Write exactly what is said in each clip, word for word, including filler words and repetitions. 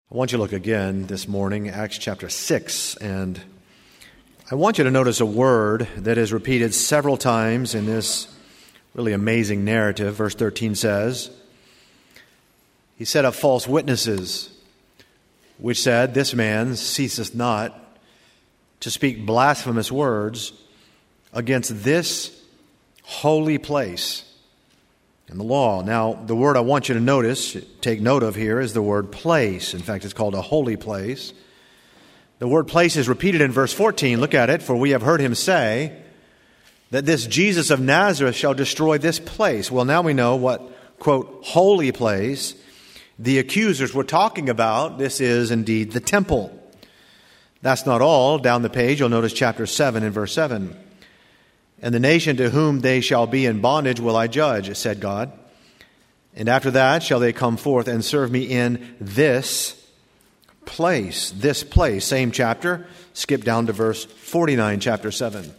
I want you to look again this morning, Acts chapter six, and I want you to notice a word that is repeated several times in this really amazing narrative. Verse thirteen says, "He set up false witnesses, which said, 'This man ceaseth not to speak blasphemous words against this holy place and the law.'" Now, the word I want you to notice, take note of here, is the word place. In fact, it's called a holy place. The word place is repeated in verse fourteen. Look at it. "For we have heard him say that this Jesus of Nazareth shall destroy this place." Well, now we know what, quote, holy place the accusers were talking about. This is indeed the temple. That's not all. Down the page, you'll notice chapter seven and verse seven. "And the nation to whom they shall be in bondage will I judge, said God. And after that shall they come forth and serve me in this place." This place, same chapter. Skip down to verse forty-nine, chapter seven.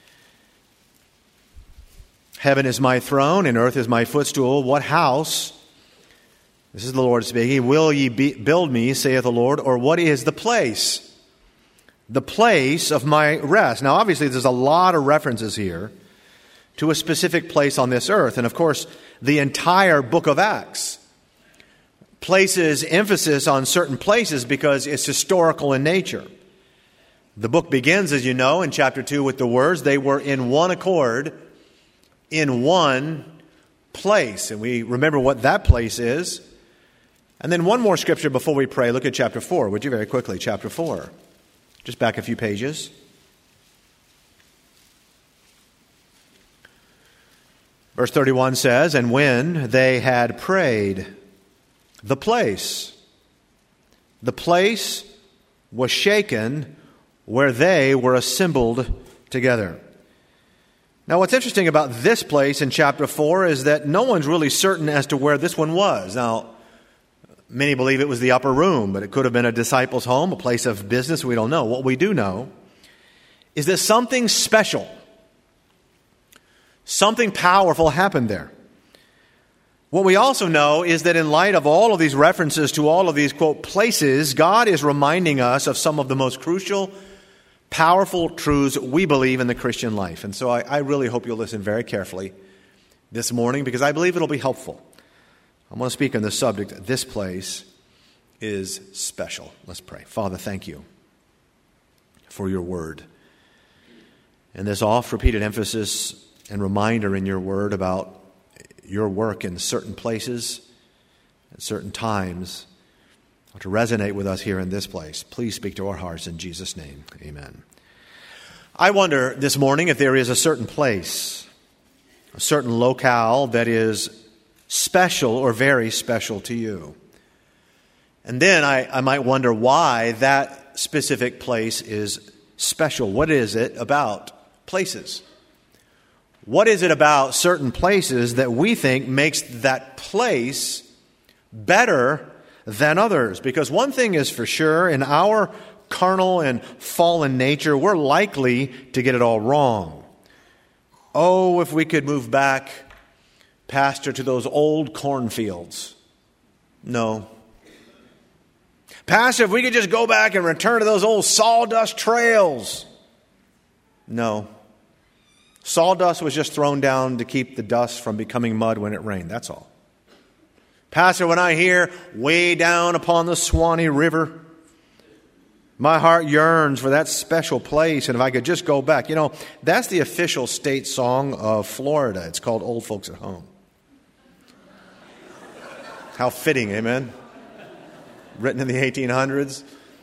"Heaven is my throne, and earth is my footstool. What house," this is the Lord speaking, "will ye be, build me, saith the Lord, or what is the place? The place of my rest." Now, obviously, there's a lot of references here to a specific place on this earth. And, of course, the entire book of Acts places emphasis on certain places because it's historical in nature. The book begins, as you know, in chapter two with the words, "They were in one accord, in one place." And we remember what that place is. And then one more scripture before we pray. Look at chapter four, would you, very quickly, chapter four. Just back a few pages. Verse thirty-one says, "And when they had prayed, the place, the place was shaken where they were assembled together." Now, what's interesting about this place in chapter four is that no one's really certain as to where this one was. Now, many believe it was the upper room, but it could have been a disciple's home, a place of business. We don't know. What we do know is that something special, something powerful happened there. What we also know is that in light of all of these references to all of these, quote, places, God is reminding us of some of the most crucial, powerful truths we believe in the Christian life. And so I, I really hope you'll listen very carefully this morning because I believe it'll be helpful. I'm going to speak on the subject, this place is special. Let's pray. Father, thank you for your word. And this oft-repeated emphasis and reminder in your word about your work in certain places at certain times to resonate with us here in this place. Please speak to our hearts in Jesus' name. Amen. I wonder this morning if there is a certain place, a certain locale that is special or very special to you. And then I, I might wonder why that specific place is special. What is it about places? What is it about certain places that we think makes that place better than others? Because one thing is for sure, in our carnal and fallen nature, we're likely to get it all wrong. Oh, if we could move back, Pastor, to those old cornfields. No. Pastor, if we could just go back and return to those old sawdust trails. No. Sawdust was just thrown down to keep the dust from becoming mud when it rained. That's all. Pastor, when I hear way down upon the Swanee River, my heart yearns for that special place. And if I could just go back. You know, that's the official state song of Florida. It's called Old Folks at Home. How fitting, amen? Written in the eighteen hundreds.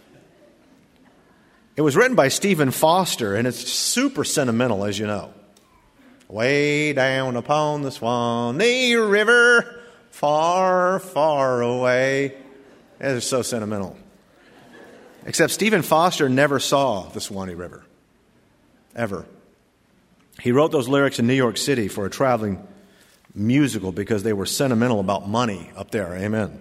It was written by Stephen Foster, and it's super sentimental, as you know. Way down upon the Swanee River, far, far away. It is so sentimental. Except Stephen Foster never saw the Swanee River. Ever. He wrote those lyrics in New York City for a traveling musical because they were sentimental about money up there. Amen.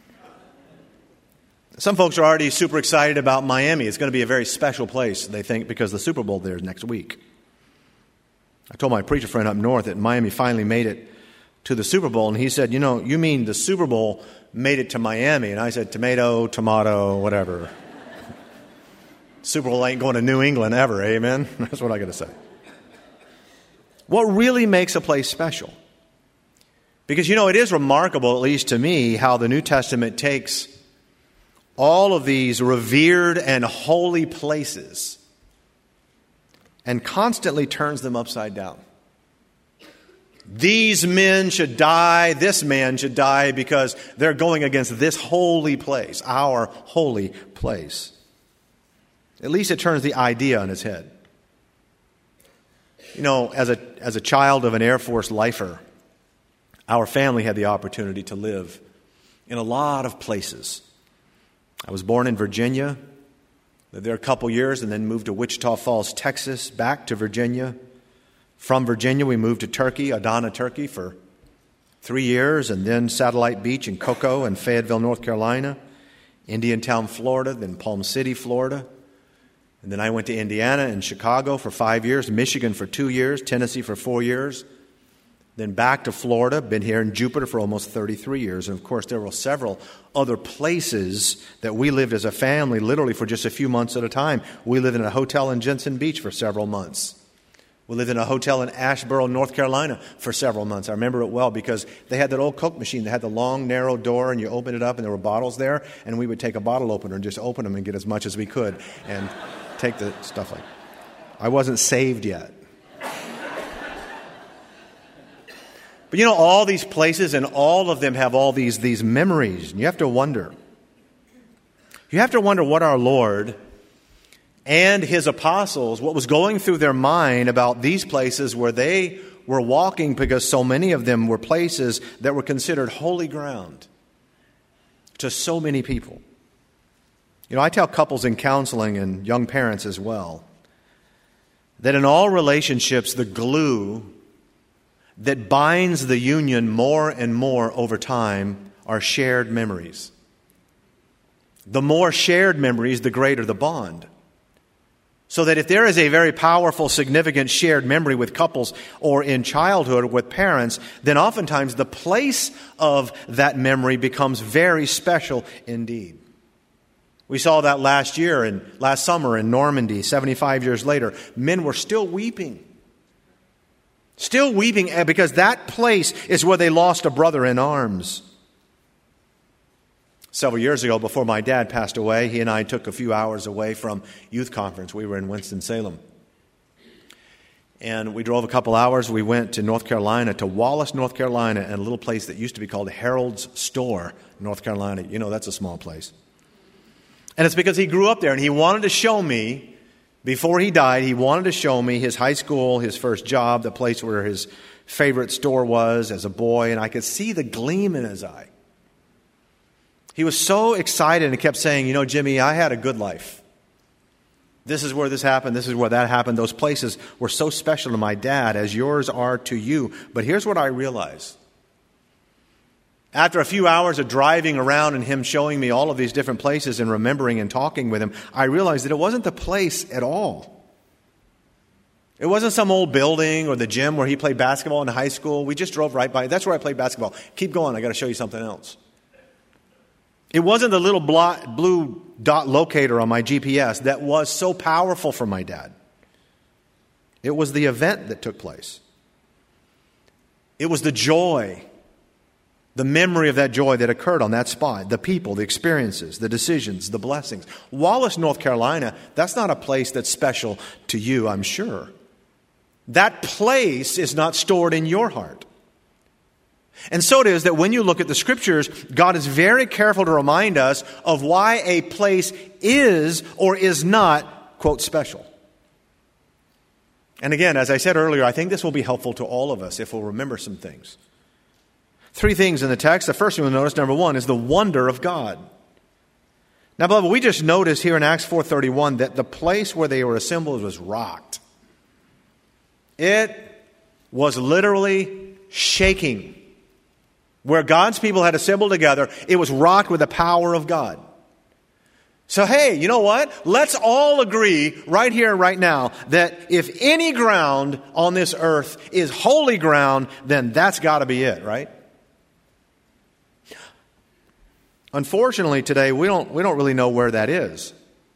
Some folks are already super excited about Miami. It's going to be a very special place, they think, because the Super Bowl there is next week. I told my preacher friend up north that Miami finally made it to the Super Bowl, and he said, you know, you mean the Super Bowl made it to Miami? And I said, tomato, tomato, whatever. Super Bowl ain't going to New England ever, amen? That's what I got to say. What really makes a place special? Because, you know, it is remarkable, at least to me, how the New Testament takes all of these revered and holy places and constantly turns them upside down. These men should die, this man should die because they're going against this holy place, our holy place. At least it turns the idea on its head. You know, as a as a child of an Air Force lifer, our family had the opportunity to live in a lot of places. I was born in Virginia, lived there a couple years, and then moved to Wichita Falls, Texas, back to Virginia. From Virginia, we moved to Turkey, Adana, Turkey, for three years, and then Satellite Beach and Cocoa and Fayetteville, North Carolina, Indiantown, Florida, then Palm City, Florida. And then I went to Indiana and Chicago for five years, Michigan for two years, Tennessee for four years. Then back to Florida, been here in Jupiter for almost thirty-three years. And of course, there were several other places that we lived as a family, literally for just a few months at a time. We lived in a hotel in Jensen Beach for several months. We lived in a hotel in Asheboro, North Carolina for several months. I remember it well because they had that old Coke machine that had the long, narrow door, and you open it up and there were bottles there, and we would take a bottle opener and just open them and get as much as we could and take the stuff like that. I wasn't saved yet. But you know, all these places and all of them have all these, these memories. And you have to wonder. You have to wonder what our Lord and His apostles, what was going through their mind about these places where they were walking, because so many of them were places that were considered holy ground to so many people. You know, I tell couples in counseling and young parents as well that in all relationships, the glue that binds the union more and more over time are shared memories. The more shared memories, the greater the bond. So that if there is a very powerful, significant shared memory with couples or in childhood with parents, then oftentimes the place of that memory becomes very special indeed. We saw that last year and last summer in Normandy, seventy-five years later. Men were still weeping. Still weeping because that place is where they lost a brother in arms. Several years ago, before my dad passed away, he and I took a few hours away from youth conference. We were in Winston-Salem. And we drove a couple hours. We went to North Carolina, to Wallace, North Carolina, and a little place that used to be called Harold's Store, North Carolina. You know, that's a small place. And it's because he grew up there, and he wanted to show me, before he died, he wanted to show me his high school, his first job, the place where his favorite store was as a boy, and I could see the gleam in his eye. He was so excited and kept saying, you know, Jimmy, I had a good life. This is where this happened. This is where that happened. Those places were so special to my dad as yours are to you. But here's what I realized. After a few hours of driving around and him showing me all of these different places and remembering and talking with him, I realized that it wasn't the place at all. It wasn't some old building or the gym where he played basketball in high school. We just drove right by. That's where I played basketball. Keep going. I got to show you something else. It wasn't the little blue dot locator on my G P S that was so powerful for my dad. It was the event that took place. It was the joy, the memory of that joy that occurred on that spot, the people, the experiences, the decisions, the blessings. Wallace, North Carolina, that's not a place that's special to you, I'm sure. That place is not stored in your heart. And so it is that when you look at the Scriptures, God is very careful to remind us of why a place is or is not, quote, special. And again, as I said earlier, I think this will be helpful to all of us if we'll remember some things. Three things in the text. The first thing we'll notice, number one, is the wonder of God. Now, beloved, we just noticed here in Acts four thirty-one that the place where they were assembled was rocked. It was literally shaking. Where God's people had assembled together, it was rocked with the power of God. So, hey, you know what? Let's all agree right here and right now that if any ground on this earth is holy ground, then that's got to be it, right? Unfortunately, today, we don't, we don't really know where that is.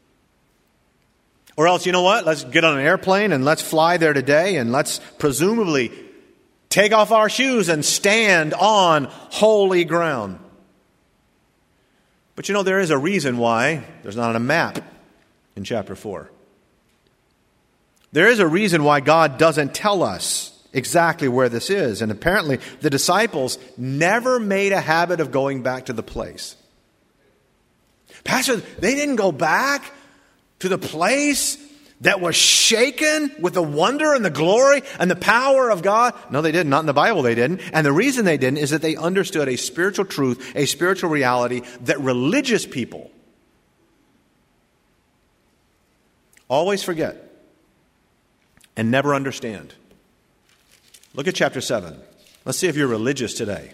Or else, you know what? Let's get on an airplane and let's fly there today and let's presumably take off our shoes and stand on holy ground. But you know, there is a reason why there's not a map in chapter four. There is a reason why God doesn't tell us exactly where this is. And apparently, the disciples never made a habit of going back to the place. Pastor, they didn't go back to the place that was shaken with the wonder and the glory and the power of God? No, they didn't. Not in the Bible they didn't. And the reason they didn't is that they understood a spiritual truth, a spiritual reality that religious people always forget and never understand. Look at chapter seven. Let's see if you're religious today,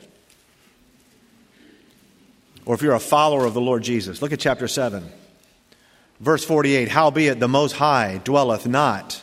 or if you're a follower of the Lord Jesus. Look at chapter seven. Verse forty-eight, howbeit the Most High dwelleth not.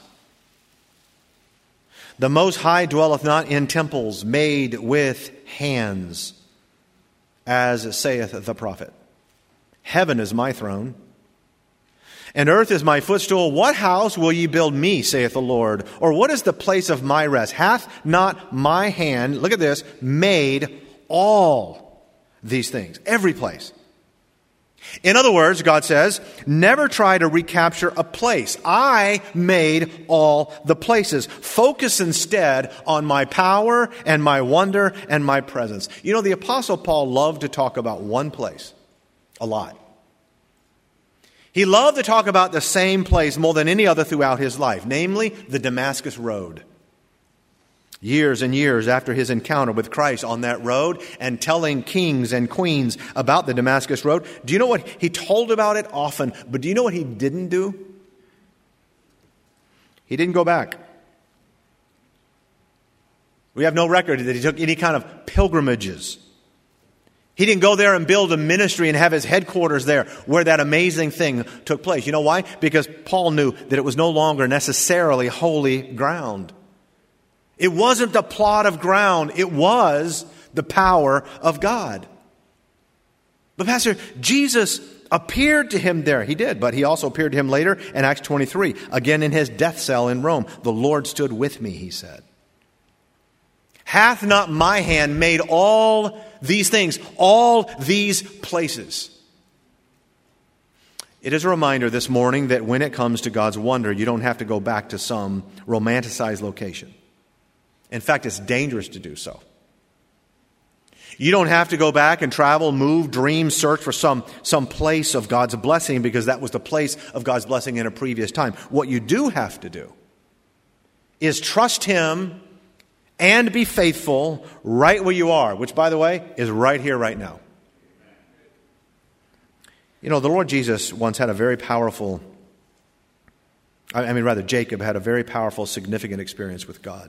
The Most High dwelleth not in temples made with hands, as saith the prophet. Heaven is my throne, and earth is my footstool. What house will ye build me, saith the Lord? Or what is the place of my rest? Hath not my hand, look at this, made all these things? Every place. In other words, God says, never try to recapture a place. I made all the places. Focus instead on my power and my wonder and my presence. You know, the Apostle Paul loved to talk about one place a lot. He loved to talk about the same place more than any other throughout his life, namely the Damascus Road. Years and years after his encounter with Christ on that road and telling kings and queens about the Damascus Road, do you know what? He told about it often, but do you know what he didn't do? He didn't go back. We have no record that he took any kind of pilgrimages. He didn't go there and build a ministry and have his headquarters there where that amazing thing took place. You know why? Because Paul knew that it was no longer necessarily holy ground. It wasn't the plot of ground. It was the power of God. But Pastor, Jesus appeared to him there. He did, but he also appeared to him later in Acts twenty-three. Again in his death cell in Rome. The Lord stood with me, he said. Hath not my hand made all these things, all these places? It is a reminder this morning that when it comes to God's wonder, you don't have to go back to some romanticized location. In fact, it's dangerous to do so. You don't have to go back and travel, move, dream, search for some, some place of God's blessing because that was the place of God's blessing in a previous time. What you do have to do is trust Him and be faithful right where you are, which, by the way, is right here, right now. You know, the Lord Jesus once had a very powerful, I mean, rather, Jacob had a very powerful, significant experience with God.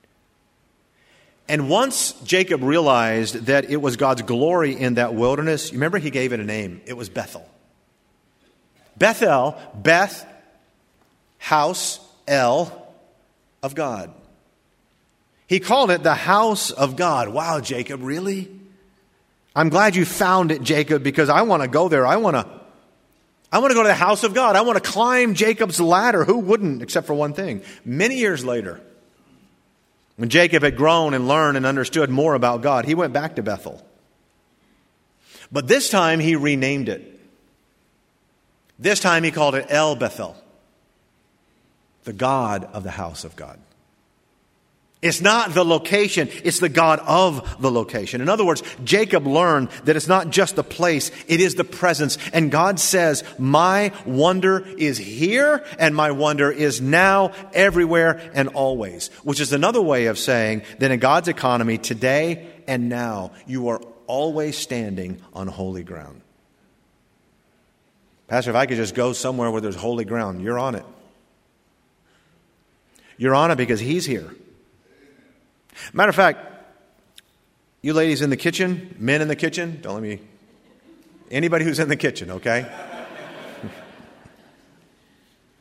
And once Jacob realized that it was God's glory in that wilderness, you remember he gave it a name. It was Bethel. Bethel, Beth, house, El, of God. He called it the house of God. Wow, Jacob, really? I'm glad you found it, Jacob, because I want to go there. I want to, I want to go to the house of God. I want to climb Jacob's ladder. Who wouldn't, except for one thing? Many years later, when Jacob had grown and learned and understood more about God, he went back to Bethel. But this time he renamed it. This time he called it El Bethel, the God of the house of God. It's not the location, it's the God of the location. In other words, Jacob learned that it's not just the place, it is the presence. And God says, my wonder is here and my wonder is now, everywhere, and always. Which is another way of saying that in God's economy, today and now, you are always standing on holy ground. Pastor, if I could just go somewhere where there's holy ground, you're on it. You're on it because He's here. Matter of fact, you ladies in the kitchen, men in the kitchen, don't let me, anybody who's in the kitchen, okay?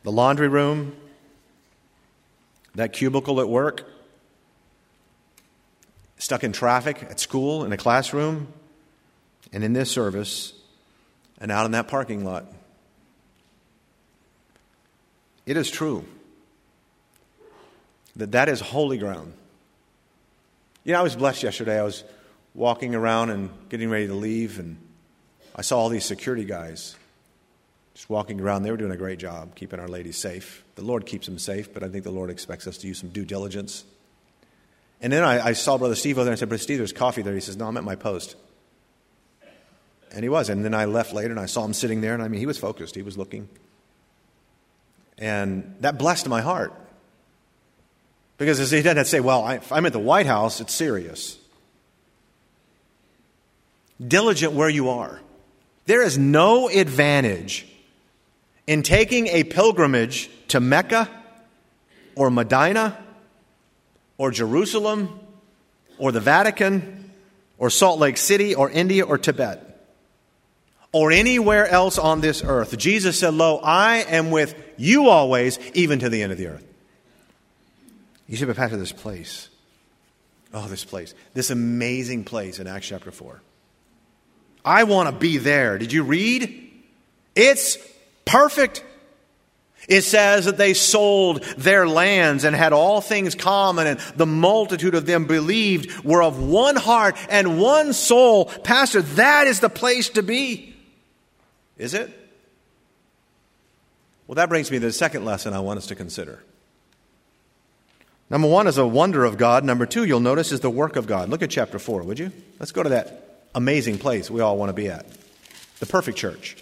the laundry room, that cubicle at work, stuck in traffic at school, in a classroom, and in this service, and out in that parking lot. It is true that that is holy ground. You know, I was blessed yesterday. I was walking around and getting ready to leave, and I saw all these security guys just walking around. They were doing a great job keeping our ladies safe. The Lord keeps them safe, but I think the Lord expects us to use some due diligence. And then I, I saw Brother Steve over there, and I said, Brother Steve, there's coffee there. He says, no, I'm at my post. And he was. And then I left later, and I saw him sitting there, and I mean, he was focused. He was looking. And that blessed my heart. Because as he doesn't say, well, I, if I'm at the White House, it's serious. Diligent where you are. There is no advantage in taking a pilgrimage to Mecca or Medina or Jerusalem or the Vatican or Salt Lake City or India or Tibet or anywhere else on this earth. Jesus said, lo, I am with you always, even to the end of the earth. You should be back to this place. Oh, this place. This amazing place in Acts chapter four. I want to be there. Did you read? It's perfect. It says that they sold their lands and had all things common, and the multitude of them believed, were of one heart and one soul. Pastor, that is the place to be. Is it? Well, that brings me to the second lesson I want us to consider. Number one is a wonder of God. Number two, you'll notice, is the work of God. Look at chapter four, would you? Let's go to that amazing place we all want to be at. The perfect church.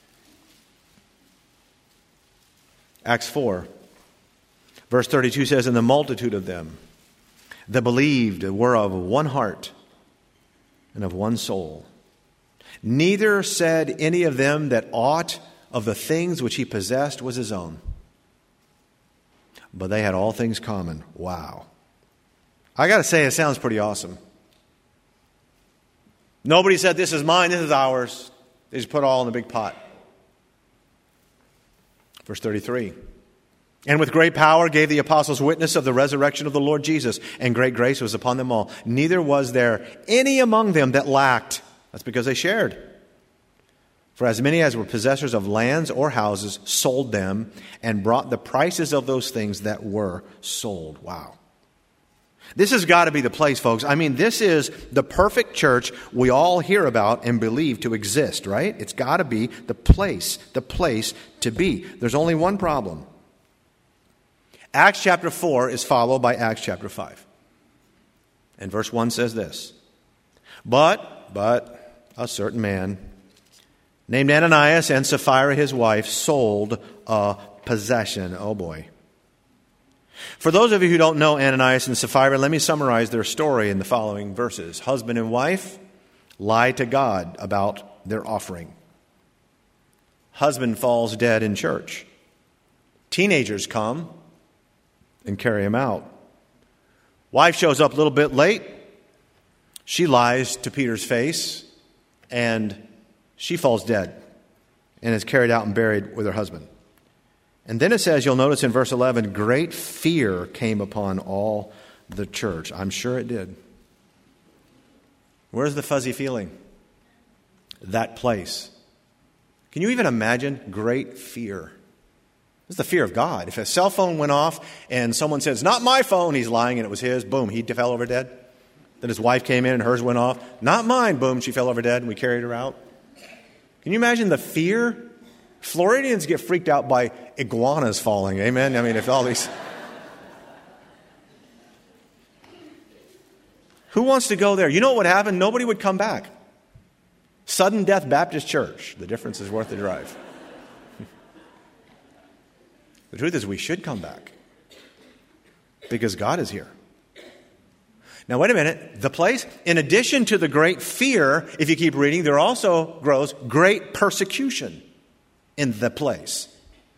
Acts four, verse thirty-two says, and the multitude of them that believed were of one heart and of one soul. Neither said any of them that aught of the things which he possessed was his own, but they had all things common. Wow. I got to say, it sounds pretty awesome. Nobody said, this is mine, this is ours. They just put it all in the big pot. Verse thirty-three. And with great power gave the apostles witness of the resurrection of the Lord Jesus, and great grace was upon them all. Neither was there any among them that lacked. That's because they shared. For as many as were possessors of lands or houses sold them and brought the prices of those things that were sold. Wow. This has got to be the place, folks. I mean, this is the perfect church we all hear about and believe to exist, right? It's got to be the place, the place to be. There's only one problem. Acts chapter four is followed by Acts chapter five. And verse one says this. But, but, a certain man named Ananias and Sapphira his wife sold a possession. Oh boy. For those of you who don't know Ananias and Sapphira, let me summarize their story in the following verses. Husband and wife lie to God about their offering. Husband falls dead in church. Teenagers come and carry him out. Wife shows up a little bit late. She lies to Peter's face, and she falls dead and is carried out and buried with her husband. And then it says, you'll notice in verse eleven, great fear came upon all the church. I'm sure it did. Where's the fuzzy feeling? That place. Can you even imagine great fear? This is the fear of God. If a cell phone went off and someone says, not my phone, he's lying and it was his, boom, he fell over dead. Then his wife came in and hers went off. Not mine, boom, she fell over dead and we carried her out. Can you imagine the fear? Floridians get freaked out by iguanas falling. Amen? I mean, if all these... Who wants to go there? You know what would happen? Nobody would come back. Sudden Death Baptist Church. The difference is worth the drive. The truth is we should come back. Because God is here. Now, wait a minute. The place, in addition to the great fear, if you keep reading, there also grows great persecution in the place.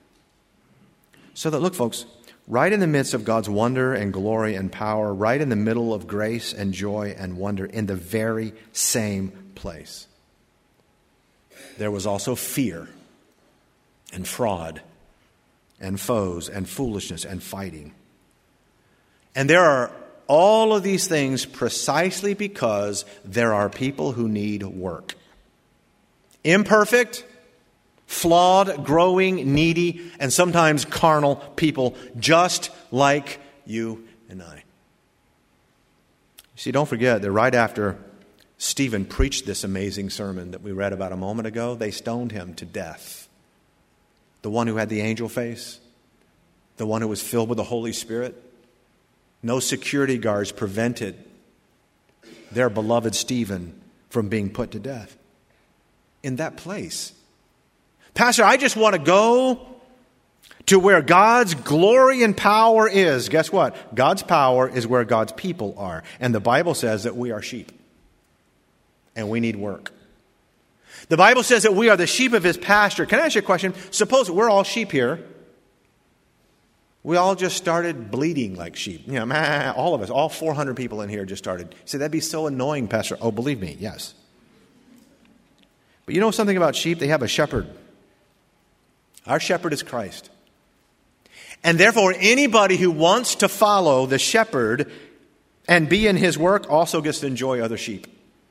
So that, look, folks, right in the midst of God's wonder and glory and power, right in the middle of grace and joy and wonder, in the very same place, there was also fear and fraud and foes and foolishness and fighting. And there are all of these things precisely because there are people who need work. Imperfect, flawed, growing, needy, and sometimes carnal people just like you and I. You see, don't forget that right after Stephen preached this amazing sermon that we read about a moment ago, they stoned him to death. The one who had the angel face, the one who was filled with the Holy Spirit. No security guards prevented their beloved Stephen from being put to death in that place. Pastor, I just want to go to where God's glory and power is. Guess what? God's power is where God's people are. And the Bible says that we are sheep. And we need work. The Bible says that we are the sheep of His pasture. Can I ask you a question? Suppose we're all sheep here. We all just started bleeding like sheep. You know, all of us, all four hundred people in here just started. You say, that'd be so annoying, Pastor. Oh, believe me, yes. But you know something about sheep? They have a shepherd. Our shepherd is Christ. And therefore, anybody who wants to follow the shepherd and be in his work also gets to enjoy other sheep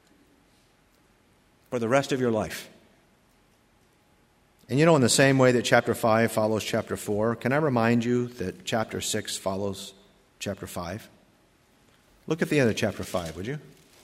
for the rest of your life. And you know, in the same way that chapter five follows chapter four, can I remind you that chapter six follows chapter five? Look at the end of chapter five, would you?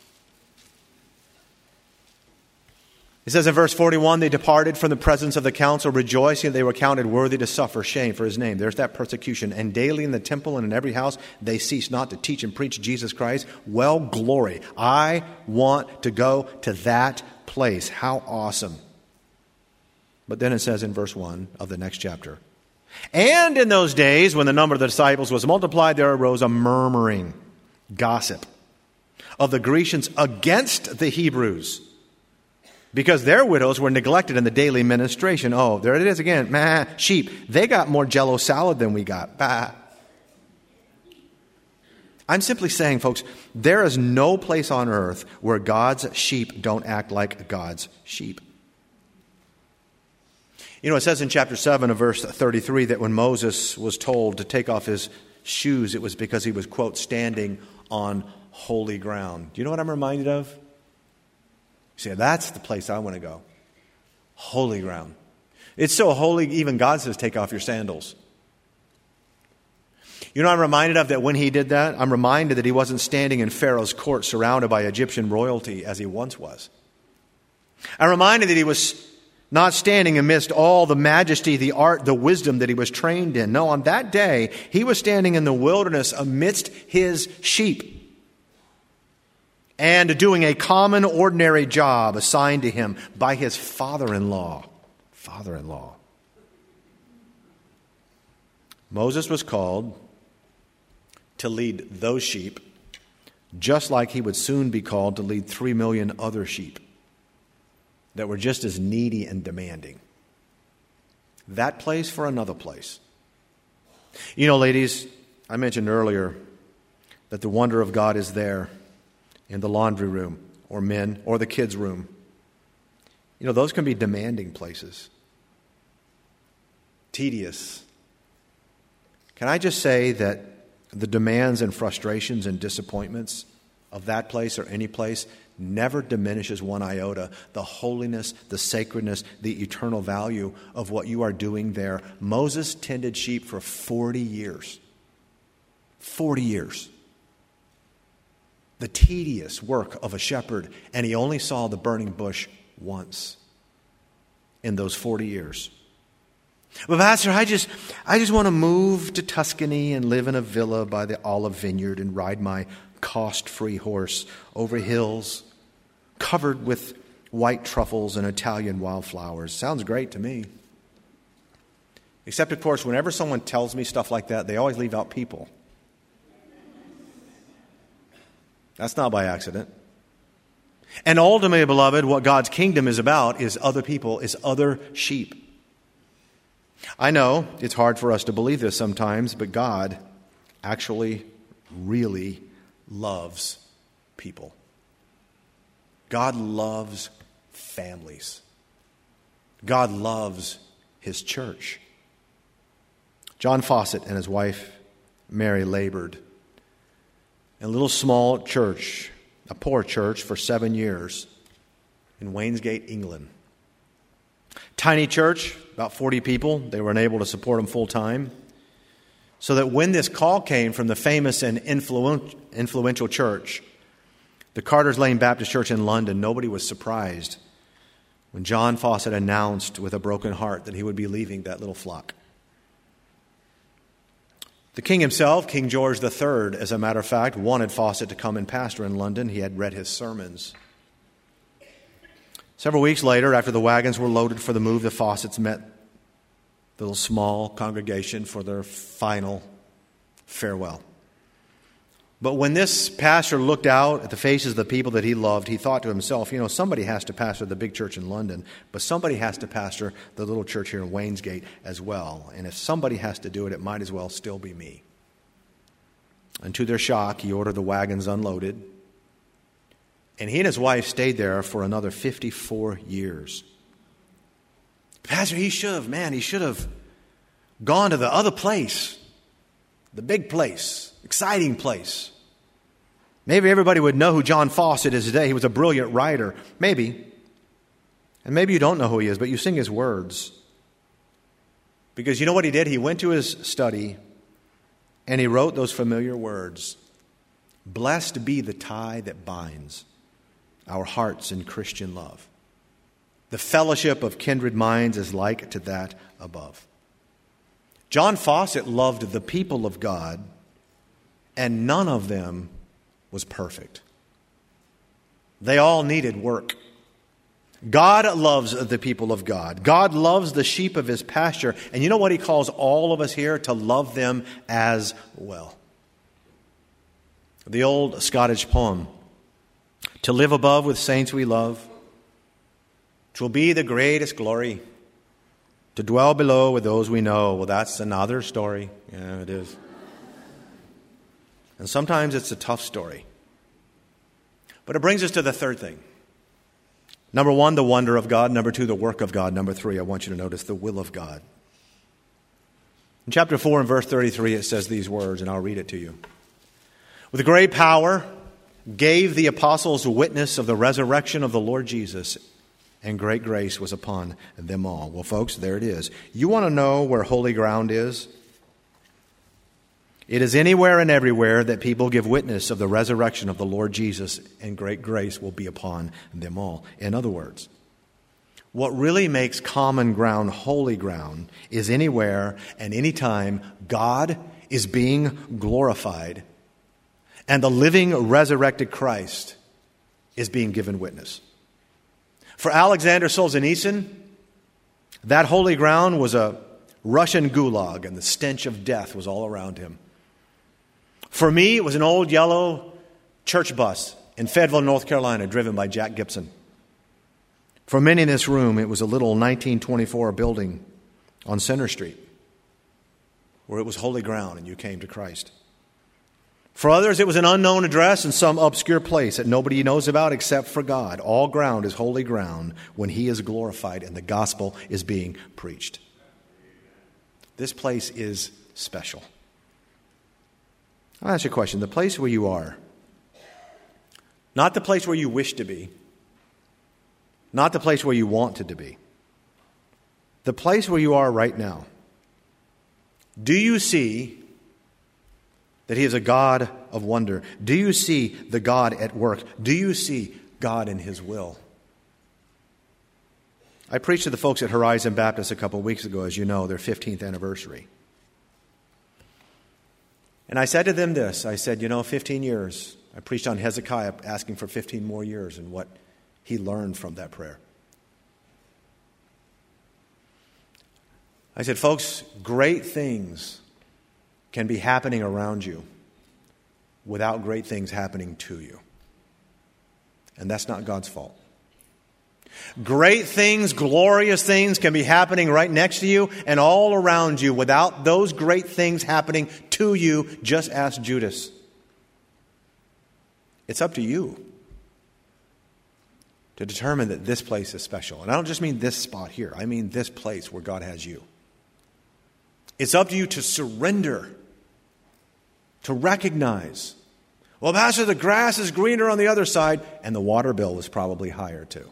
It says in verse forty-one, they departed from the presence of the council, rejoicing that they were counted worthy to suffer shame for His name. There's that persecution. And daily in the temple and in every house, they ceased not to teach and preach Jesus Christ. Well, glory. I want to go to that place. How awesome. But then it says in verse one of the next chapter, and in those days when the number of the disciples was multiplied, there arose a murmuring, gossip of the Grecians against the Hebrews, because their widows were neglected in the daily ministration. Oh, there it is again. Meh, sheep. They got more Jell-O salad than we got. Bah. I'm simply saying, folks, there is no place on earth where God's sheep don't act like God's sheep. You know, it says in chapter seven of verse thirty-three that when Moses was told to take off his shoes, it was because he was, quote, standing on holy ground. Do you know what I'm reminded of? See, that's the place I want to go. Holy ground. It's so holy, even God says, take off your sandals. You know what I'm reminded of? That when he did that, I'm reminded that he wasn't standing in Pharaoh's court surrounded by Egyptian royalty as he once was. I'm reminded that he was not standing amidst all the majesty, the art, the wisdom that he was trained in. No, on that day, he was standing in the wilderness amidst his sheep and doing a common, ordinary job assigned to him by his father-in-law. Father-in-law. Moses was called to lead those sheep, just like he would soon be called to lead three million other sheep that were just as needy and demanding. That place for another place. You know, ladies, I mentioned earlier that the wonder of God is there in the laundry room, or men, or the kids' room. You know, those can be demanding places. Tedious. Can I just say that the demands and frustrations and disappointments of that place or any place never diminishes one iota the holiness, the sacredness, the eternal value of what you are doing there. Moses tended sheep for forty years. forty years. The tedious work of a shepherd, and he only saw the burning bush once in those forty years. But Pastor, I just, I just want to move to Tuscany and live in a villa by the olive vineyard and ride my cost-free horse over hills covered with white truffles and Italian wildflowers. Sounds great to me. Except, of course, whenever someone tells me stuff like that, they always leave out people. That's not by accident. And ultimately, beloved, what God's kingdom is about is other people, is other sheep. I know it's hard for us to believe this sometimes, but God actually really loves people. God loves families. God loves His church. John Fawcett and his wife, Mary, labored in a little small church, a poor church, for seven years in Wainsgate, England. Tiny church, about forty people. They were unable to support them full time. So that when this call came from the famous and influen- influential church, the Carter's Lane Baptist Church in London, nobody was surprised when John Fawcett announced with a broken heart that he would be leaving that little flock. The king himself, King George the Third, as a matter of fact, wanted Fawcett to come and pastor in London. He had read his sermons. Several weeks later, after the wagons were loaded for the move, the Fawcetts met the little small congregation for their final farewell. But when this pastor looked out at the faces of the people that he loved, he thought to himself, you know, somebody has to pastor the big church in London, but somebody has to pastor the little church here in Wainsgate as well. And if somebody has to do it, it might as well still be me. And to their shock, he ordered the wagons unloaded. And he and his wife stayed there for another fifty-four years. Pastor, he should have, man, he should have gone to the other place, the big place, exciting place. Maybe everybody would know who John Fawcett is today. He was a brilliant writer. Maybe. And maybe you don't know who he is, but you sing his words. Because you know what he did? He went to his study and he wrote those familiar words. Blessed be the tie that binds our hearts in Christian love. The fellowship of kindred minds is like to that above. John Fawcett loved the people of God, and none of them was perfect. They all needed work. God loves the people of God. God loves the sheep of his pasture. And you know what? He calls all of us here to love them as well. The old Scottish poem, to live above with saints we love, 'twill be the greatest glory. To dwell below with those we know. Well, that's another story. Yeah, it is. And sometimes it's a tough story. But it brings us to the third thing. Number one, the wonder of God. Number two, the work of God. Number three, I want you to notice the will of God. In chapter four and verse thirty-three, it says these words, and I'll read it to you. With great power gave the apostles witness of the resurrection of the Lord Jesus, and great grace was upon them all. Well, folks, there it is. You want to know where holy ground is? It is anywhere and everywhere that people give witness of the resurrection of the Lord Jesus, and great grace will be upon them all. In other words, what really makes common ground holy ground is anywhere and anytime God is being glorified and the living resurrected Christ is being given witness. For Alexander Solzhenitsyn, that holy ground was a Russian gulag, and the stench of death was all around him. For me, it was an old yellow church bus in Fayetteville, North Carolina, driven by Jack Gibson. For many in this room, it was a little nineteen twenty-four building on Center Street, where it was holy ground and you came to Christ. For others, it was an unknown address in some obscure place that nobody knows about except for God. All ground is holy ground when he is glorified and the gospel is being preached. This place is special. I'll ask you a question. The place where you are, not the place where you wish to be, not the place where you want to be, the place where you are right now, do you see that he is a God of wonder? Do you see the God at work? Do you see God in his will? I preached to the folks at Horizon Baptist a couple of weeks ago, as you know, their fifteenth anniversary. And I said to them this, I said, you know, fifteen years. I preached on Hezekiah asking for fifteen more years and what he learned from that prayer. I said, folks, great things can be happening around you without great things happening to you. And that's not God's fault. Great things, glorious things can be happening right next to you and all around you without those great things happening to you. Just ask Judas. It's up to you to determine that this place is special. And I don't just mean this spot here. I mean this place where God has you. It's up to you to surrender, to recognize, well, Pastor, the grass is greener on the other side, and the water bill is probably higher too.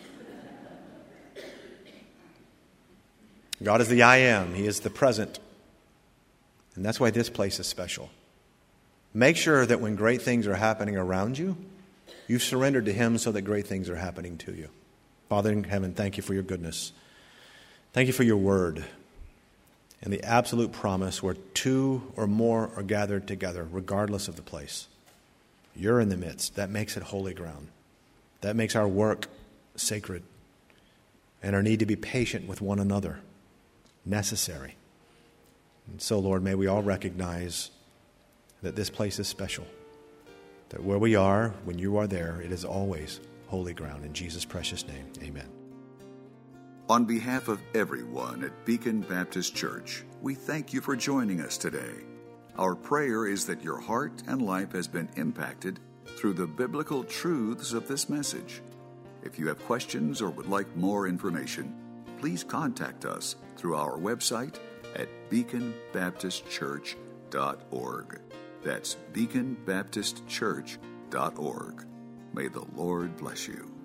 God is the I am. He is the present. And that's why this place is special. Make sure that when great things are happening around you, you've surrendered to Him so that great things are happening to you. Father in heaven, thank you for your goodness. Thank you for your word and the absolute promise where two or more are gathered together, regardless of the place. You're in the midst. That makes it holy ground. That makes our work sacred and our need to be patient with one another necessary. And so, Lord, may we all recognize that this place is special, that where we are, when you are there, it is always holy ground. In Jesus' precious name, amen. On behalf of everyone at Beacon Baptist Church, we thank you for joining us today. Our prayer is that your heart and life has been impacted through the biblical truths of this message. If you have questions or would like more information, please contact us through our website at beacon baptist church dot org. That's beacon baptist church dot org. May the Lord bless you.